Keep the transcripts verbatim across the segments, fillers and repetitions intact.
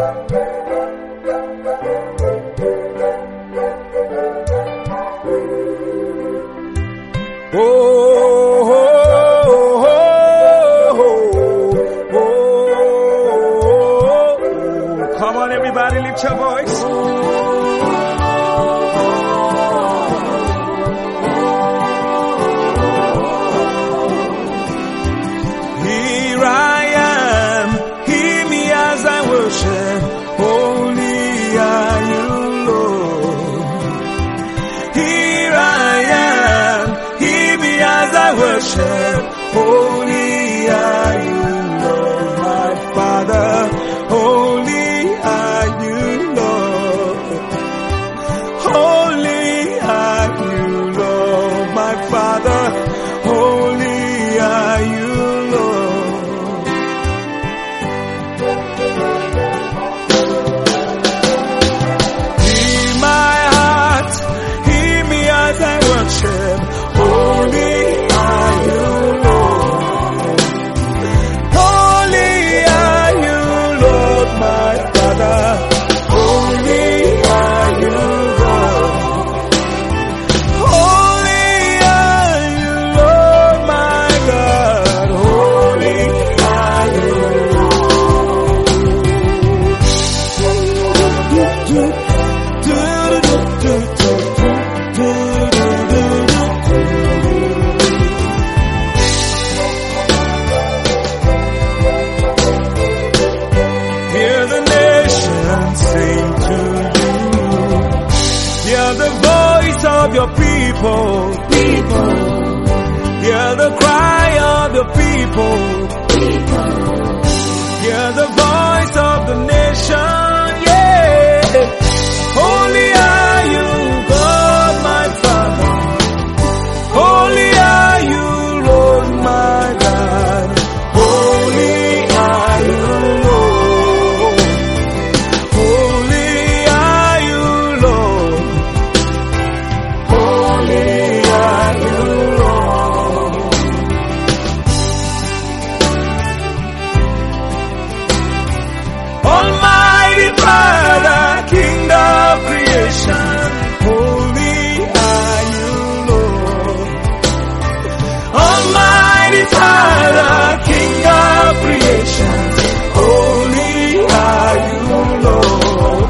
Oh, oh, oh, oh, oh. Come on, everybody, lift your voice. Here I am, hear me as I worship. Holy are you, Lord. Here I am, hear me as I worship. Holy are you, Lord, my Father. Holy are you, Lord. Holy are you, Lord, my Father. Holy are you, Lord. Hear my heart, hear me as I worship. Holy are you, Lord. Holy are you, Lord, my Father. Holy are you, Lord. Holy are you, Lord, my God. Holy are you, Hear the nations sing to you. Hear the voice of your people. People, Hear the cry of the people. people, Hear the voice of the nation. Yeah. Holy are you, God, my Father. Holy are you, Lord, my God. Holy are you, Lord. Holy are you, Lord. Holy are you, Lord. Almighty Father, King of creation, holy are you, Lord. Almighty Father, King of creation, holy are you, Lord.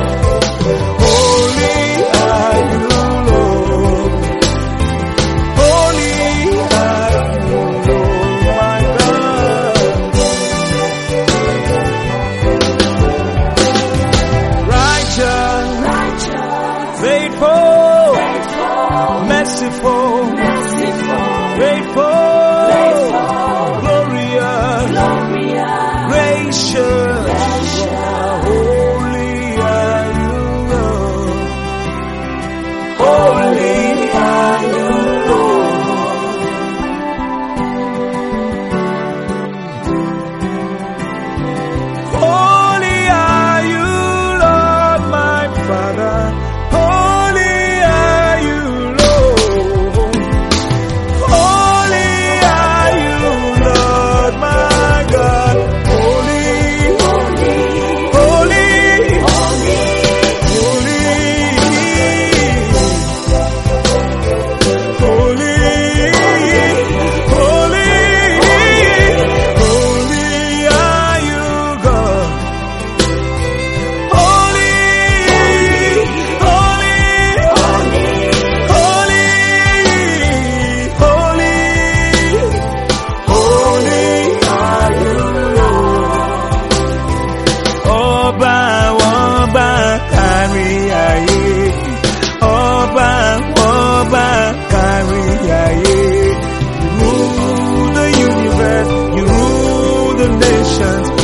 Holy are you, Lord. Holy are you, Lord, my God. Righteous, righteous, faithful, faithful, merciful, merciful, grateful, faithful, glorious, glorious, gracious. gracious. Holy are you, Lord. Holy are you, Lord. Holy are you, Lord, my Father. Holy are you, Lord. Holy are you, Lord, my God. Holy, Holy, holy, holy, holy, holy, holy, holy are you, God. Holy, holy, holy, holy, holy, holy are you, Lord. Ọba ọba kárí ayé, ọba ọba kárí ayé. You rule the universe, you rule the nations.